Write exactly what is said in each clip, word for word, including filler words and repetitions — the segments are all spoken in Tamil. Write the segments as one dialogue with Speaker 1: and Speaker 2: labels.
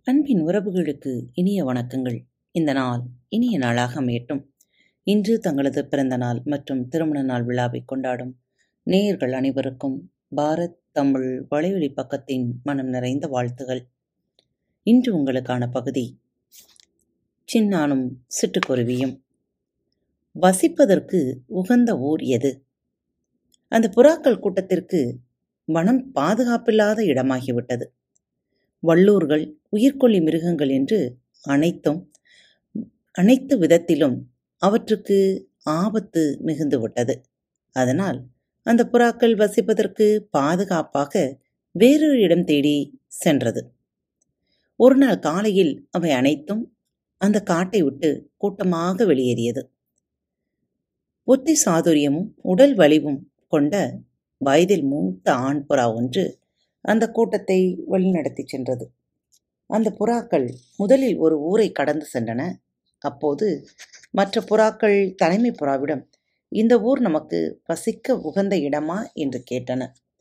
Speaker 1: அன்பின் உறவுகளுக்கு இனிய வணக்கங்கள். இந்த நாள் இனிய நாளாக அமையட்டும். இன்று தங்களது பிறந்த நாள் மற்றும் திருமண நாள் விழாவை கொண்டாடும் நேயர்கள் அனைவருக்கும் பாரத் தமிழ் வலையொலி பக்கத்தின் மனம் நிறைந்த வாழ்த்துகள். இன்று உங்களுக்கான பகுதி சின்னானும் சிட்டுக்குருவியும். வசிப்பதற்கு உகந்த ஊர் எது? அந்த புறாக்கள் கூட்டத்திற்கு வனம் பாதுகாப்பில்லாத இடமாகிவிட்டது. வள்ளூர்கள், உயிர்கொல்லி மிருகங்கள் என்று அனைத்தும் அனைத்து விதத்திலும் அவற்றுக்கு ஆபத்து மிகுந்து விட்டது. அதனால் அந்த புறாக்கள் வசிப்பதற்கு பாதுகாப்பாக வேறொரு இடம் தேடி சென்றது. ஒரு நாள் காலையில் அவை அனைத்தும் அந்த காட்டை விட்டு கூட்டமாக வெளியேறியது. புத்தி சாதுரியமும் உடல் வலிவும் கொண்ட வயதில் மூத்த ஆண் புறா ஒன்று அந்த கூட்டத்தை வழிநடத்தி சென்றது. அந்த புறாக்கள் முதலில் ஒரு ஊரை கடந்து சென்றன. அப்போது மற்ற புறாக்கள் தலைமை புறாவிடம், இந்த ஊர் நமக்கு வசிக்க உகந்த இடமா என்று கேட்டன.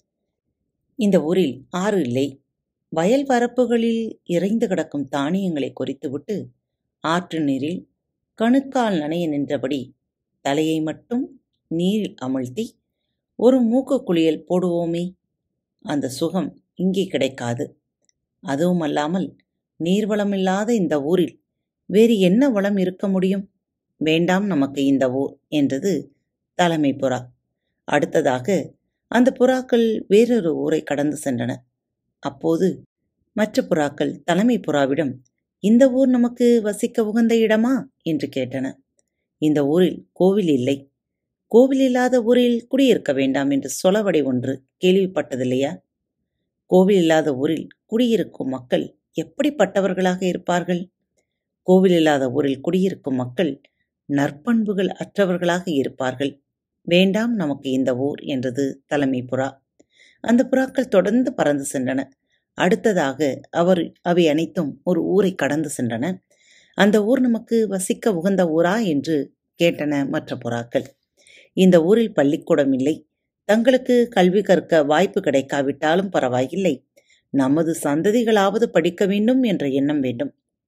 Speaker 1: இந்த ஊரில் ஆறு இல்லை. வயல் வரப்புகளில் இறைந்து கிடக்கும் தானியங்களை கொறித்துவிட்டு ஆற்று நீரில் கணுக்கால் நனைய நின்றபடி தலையை மட்டும் நீரில் அமிழ்த்தி ஒரு மூக்கு குளியல் போடுவோமே, அந்த சுகம் இங்கே கிடைக்காது. அதுவும் அல்லாமல் நீர்வளமில்லாத இந்த ஊரில் வேறு என்ன வளம் இருக்க முடியும்? வேண்டாம் நமக்கு இந்த ஊர் என்றது தலைமை புறா. அடுத்ததாக அந்த புறாக்கள் வேறொரு ஊரை கடந்து சென்றன. அப்போது மற்ற புறாக்கள் தலைமை புறாவிடம், இந்த ஊர் நமக்கு வசிக்க உகந்த இடமா என்று கேட்டன. இந்த ஊரில் கோவில் இல்லை. கோவில் இல்லாத ஊரில் குடியிருக்க வேண்டாம் என்று சொலவடை ஒன்று கேள்விப்பட்டதில்லையா? கோவில் இல்லாத ஊரில் குடியிருக்கும் மக்கள் எப்படிப்பட்டவர்களாக இருப்பார்கள்? கோவில் இல்லாத ஊரில் குடியிருக்கும் மக்கள் நற்பண்புகள் அற்றவர்களாக இருப்பார்கள். வேண்டாம் நமக்கு இந்த ஊர் என்றது தலைமை புறா. அந்த புறாக்கள் தொடர்ந்து பறந்து சென்றன. அடுத்ததாக அவர் அவை அனைத்தும் ஒரு ஊரை கடந்து சென்றன. அந்த ஊர் நமக்கு வசிக்க உகந்த ஊரா என்று கேட்டன மற்ற புறாக்கள். இந்த ஊரில் பள்ளிக்கூடம் இல்லை. தங்களுக்கு கல்வி கற்க வாய்ப்பு கிடைக்காவிட்டாலும் பரவாயில்லை, நமது சந்ததிகளாவது படிக்க வேண்டும் என்ற எண்ணம் வேண்டும்.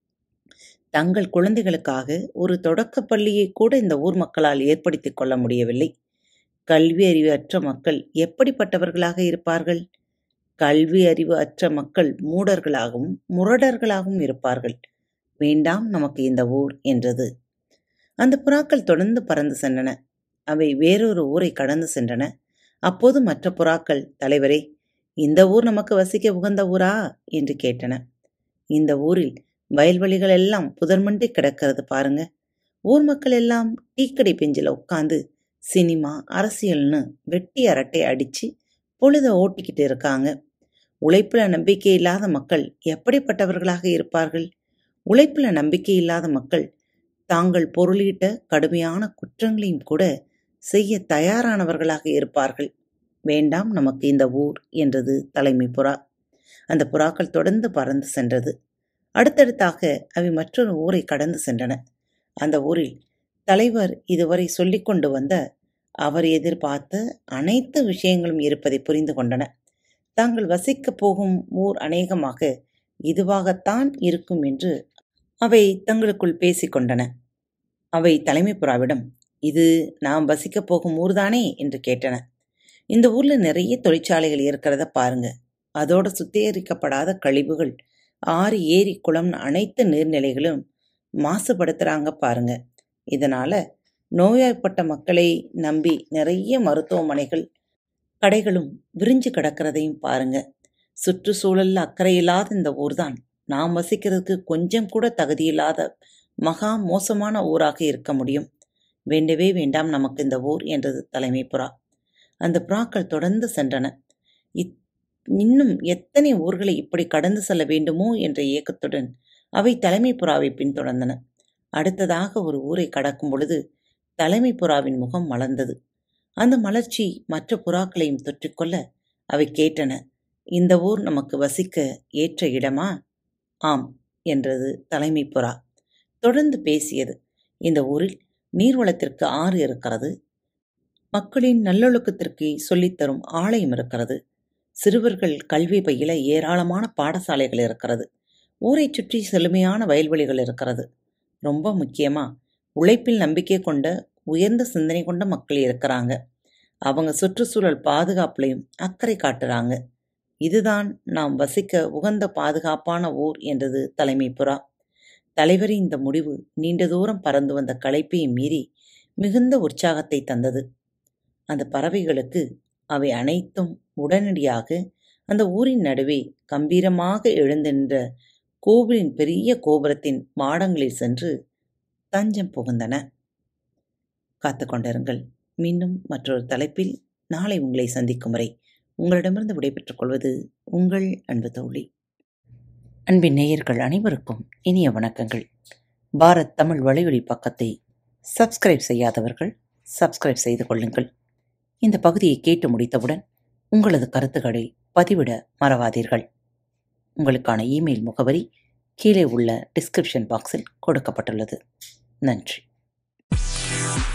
Speaker 1: தங்கள் குழந்தைகளுக்காக ஒரு தொடக்க பள்ளியை கூட இந்த ஊர் மக்களால் ஏற்படுத்தி கொள்ள முடியவில்லை. கல்வி அறிவு அற்ற மக்கள் எப்படிப்பட்டவர்களாக இருப்பார்கள்? கல்வி அறிவு அற்ற மக்கள் மூடர்களாகவும் முரடர்களாகவும் இருப்பார்கள். வேண்டாம் நமக்கு இந்த ஊர் என்றது. அந்த புறாக்கள் தொடர்ந்து பறந்து சென்றன. அவை வேறொரு ஊரை கடந்து சென்றன. அப்போது மற்ற புறாக்கள், தலைவரே, இந்த ஊர் நமக்கு வசிக்க உகந்த ஊரா என்று கேட்டன. இந்த ஊரில் வயல்வெளிகள் எல்லாம் புதர்மண்டி கிடக்கிறது பாருங்க. ஊர் மக்கள் எல்லாம் டீக்கடை பெஞ்சில் உட்காந்து சினிமா அரசியல்னு வெட்டி அரட்டை அடிச்சு பொழுத ஓட்டிக்கிட்டு இருக்காங்க. உழைப்புல நம்பிக்கை இல்லாத மக்கள் எப்படிப்பட்டவர்களாக இருப்பார்கள்? உழைப்புல நம்பிக்கை இல்லாத மக்கள் தாங்கள் பொருளீட்ட கடுமையான குற்றங்களையும் கூட செய்ய தயாரானவர்களாக இருப்பார்கள். வேண்டாம் நமக்கு இந்த ஊர் என்றது தலைமை புறா. அந்த புறாக்கள் தொடர்ந்து பறந்து சென்றது. அடுத்தடுத்தாக அவை மற்றொரு ஊரை கடந்து சென்றன. அந்த ஊரில் தலைவர் இதுவரை சொல்லிக் கொண்டு வந்த, அவர் எதிர்பார்த்த அனைத்து விஷயங்களும் இருப்பதை புரிந்து கொண்டன. தாங்கள் வசிக்கப் போகும் ஊர் அநேகமாக இதுவாகத்தான் இருக்கும் என்று அவை தங்களுக்குள் பேசிக்கொண்டன. அவை தலைமை புறாவிடம், இது நாம் வசிக்கப் போகும் ஊர்தானே என்று கேட்டன. இந்த ஊர்ல நிறைய தொழிற்சாலைகள் இருக்கிறத பாருங்க. அதோட சுத்திகரிக்கப்படாத கழிவுகள் ஆறு ஏரி குளம் அனைத்து நீர்நிலைகளும் மாசுபடுத்துறாங்க பாருங்க. இதனால நோய்வாய்ப்பட்ட மக்களை நம்பி நிறைய மருத்துவமனைகள் கடைகளும் விரிஞ்சு கிடக்கிறதையும் பாருங்க. சுற்றுச்சூழல்ல அக்கறையில்லாத இந்த ஊர்தான் நாம் வசிக்கிறதுக்கு கொஞ்சம் கூட தகுதியில்லாத மகா மோசமான ஊராக இருக்க முடியும். வேண்டவே வேண்டாம் நமக்கு இந்த ஊர் என்றது தலைமை புறா. அந்த புறாக்கள் தொடர்ந்து சென்றன. இன்னும் எத்தனை ஊர்களை இப்படி கடந்து செல்ல வேண்டுமோ என்ற ஏக்கத்துடன் அவை தலைமை புறாவை பின்தொடர்ந்தன. அடுத்ததாக ஒரு ஊரை கடக்கும் பொழுது தலைமை புறாவின் முகம் மலர்ந்தது. அந்த மலர்ச்சி மற்ற புறாக்களையும் தொற்றிக்கொள்ள அவை கேட்டன, இந்த ஊர் நமக்கு வசிக்க ஏற்ற இடமா? ஆம் என்றது தலைமை புறா. தொடர்ந்து பேசியது, இந்த ஊரில் நீர்வளத்திற்கு ஆறு இருக்கிறது. மக்களின் நல்லொழுக்கத்திற்கு சொல்லித்தரும் ஆலயம் இருக்கிறது. சிறுவர்கள் கல்வி பயில ஏராளமான பாடசாலைகள் இருக்கிறது. ஊரைச் சுற்றி செழுமையான வயல்வெளிகள் இருக்கிறது. ரொம்ப முக்கியமா உழைப்பில் நம்பிக்கை கொண்ட உயர்ந்த சிந்தனை கொண்ட மக்கள் இருக்கிறாங்க. அவங்க சுற்றுச்சூழல் பாதுகாப்புலையும் அக்கறை காட்டுறாங்க. இதுதான் நாம் வசிக்க உகந்த பாதுகாப்பான ஊர் என்றது தலைமை புறா. தலைவரின் இந்த முடிவு நீண்ட தூரம் பறந்து வந்த களைப்பையும் மீறி மிகுந்த உற்சாகத்தை தந்தது. அந்த பறவைகளுக்கு அவை அனைத்தும் உடனடியாக அந்த ஊரின் நடுவே கம்பீரமாக எழுந்திருந்த கோவிலின் பெரிய கோபுரத்தின் மாடங்களில் சென்று தஞ்சம் புகுந்தன. காத்து கொண்டிருங்கள். மீண்டும் மற்றொரு தலைப்பில் நாளை உங்களை சந்திக்கும் வரை உங்களிடமிருந்து விடைபெற்றுக் கொள்வது உங்கள் அன்பு தோழி. அன்பின் நேயர்கள் அனைவருக்கும் இனிய வணக்கங்கள். பாரத் தமிழ் வலையொலி பக்கத்தை சப்ஸ்கிரைப் செய்யாதவர்கள் சப்ஸ்கிரைப் செய்து கொள்ளுங்கள். இந்த பகுதியை கேட்டு முடித்தவுடன் உங்களது கருத்துக்களை பதிவிட மறவாதீர்கள். உங்களுக்கான இமெயில் முகவரி கீழே உள்ள டிஸ்கிரிப்ஷன் பாக்ஸில் கொடுக்கப்பட்டுள்ளது. நன்றி.